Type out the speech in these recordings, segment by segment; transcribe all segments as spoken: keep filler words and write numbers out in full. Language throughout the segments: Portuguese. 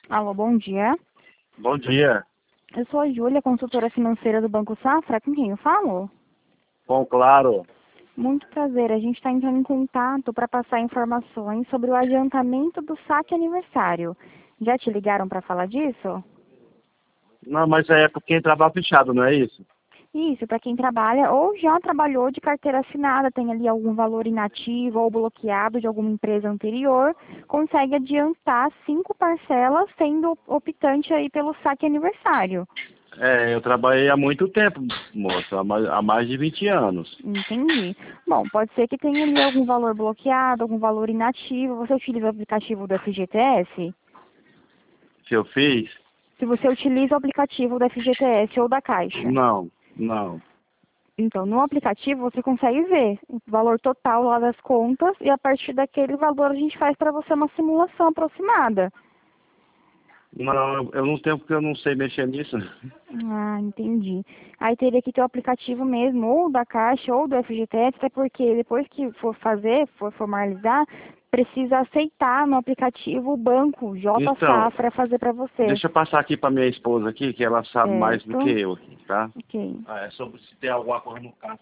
Alô, bom dia. Bom dia. Eu sou a Júlia, consultora financeira do Banco Safra. Com quem eu falo? Bom, claro. Muito prazer. A gente está entrando em contato para passar informações sobre o adiantamento do saque aniversário. Já te ligaram para falar disso? Não, mas é porque entrava fechado, não é isso? Isso, para quem trabalha ou já trabalhou de carteira assinada, tem ali algum valor inativo ou bloqueado de alguma empresa anterior, consegue adiantar cinco parcelas, sendo optante aí pelo saque aniversário. É, eu trabalhei há muito tempo, moça, há mais, há mais de vinte anos. Entendi. Bom, pode ser que tenha ali algum valor bloqueado, algum valor inativo. Você utiliza o aplicativo do F G T S? Se eu fiz? Se você utiliza o aplicativo do F G T S ou da Caixa. Não, não. Então, no aplicativo você consegue ver o valor total lá das contas e a partir daquele valor a gente faz para você uma simulação aproximada. Não, eu eu não tenho porque eu não sei mexer nisso. Ah, entendi. Aí teria que ter o aplicativo mesmo, ou da Caixa, ou do F G T S, até porque depois que for fazer, for formalizar, precisa aceitar no aplicativo o banco J Então, Safra fazer para você. deixa eu passar aqui para minha esposa aqui, que ela sabe mais do que Certo? eu aqui, tá? Ok. Ah, é sobre se tem alguma coisa no carro.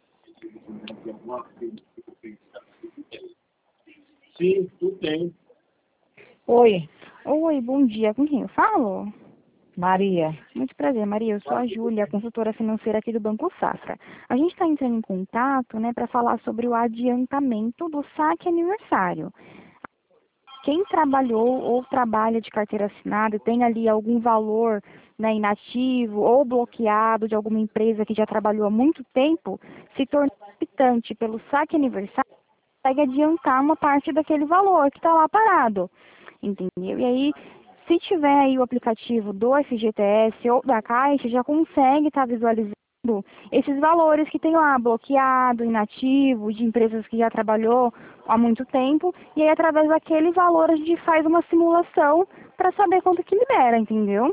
Sim, tu tem. Oi, Oi, bom dia. Com quem eu falo? Maria. Muito prazer, Maria. Eu sou a Júlia, consultora financeira aqui do Banco Safra. A gente está entrando em contato, né, para falar sobre o adiantamento do saque aniversário. Quem trabalhou ou trabalha de carteira assinada e tem ali algum valor, né, inativo ou bloqueado de alguma empresa que já trabalhou há muito tempo, se torna optante pelo saque aniversário, consegue adiantar uma parte daquele valor que está lá parado, entendeu? E aí, se tiver aí o aplicativo do F G T S ou da Caixa, já consegue estar visualizando esses valores que tem lá, bloqueado, inativo, de empresas que já trabalhou há muito tempo, e aí através daquele valor a gente faz uma simulação para saber quanto que libera, entendeu?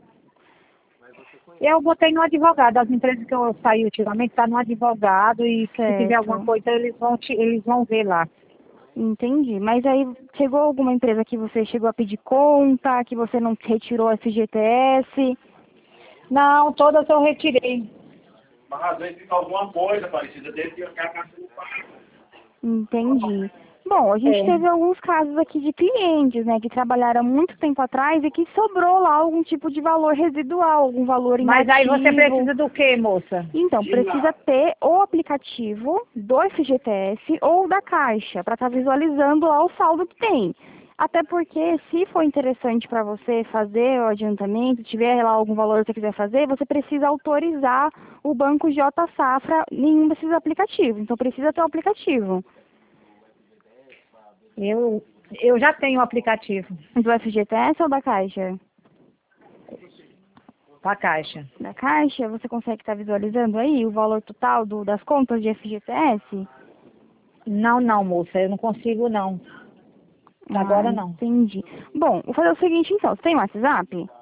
Eu botei no advogado. As empresas que eu saí ultimamente tá no advogado e se tiver alguma Certo, coisa eles vão te, eles vão ver lá. entendi. Mas aí chegou alguma empresa que você chegou a pedir conta, que você não retirou F G T S? Não, todas eu retirei. Mas às vezes fica alguma coisa parecida dele que a caixa não paga. Entendi. Bom, a gente É. teve alguns casos aqui de clientes, né, que trabalharam há muito tempo atrás e que sobrou lá algum tipo de valor residual, algum valor Mas aí você inativo. precisa do quê, moça? Então, De precisa lá. ter o aplicativo do F G T S ou da Caixa, para estar visualizando lá o saldo que tem. Até porque, se for interessante para você fazer o adiantamento, tiver lá algum valor que você quiser fazer, você precisa autorizar o banco J Safra em um desses aplicativos. Então, precisa ter o aplicativo. Eu, eu já tenho o aplicativo Do F G T S ou da Caixa? da Caixa. Da Caixa, você consegue estar visualizando aí o valor total do, das contas de F G T S? Não, não, moça, eu não consigo não. Ah, Agora não. entendi. Bom, vou fazer o seguinte então, você tem WhatsApp?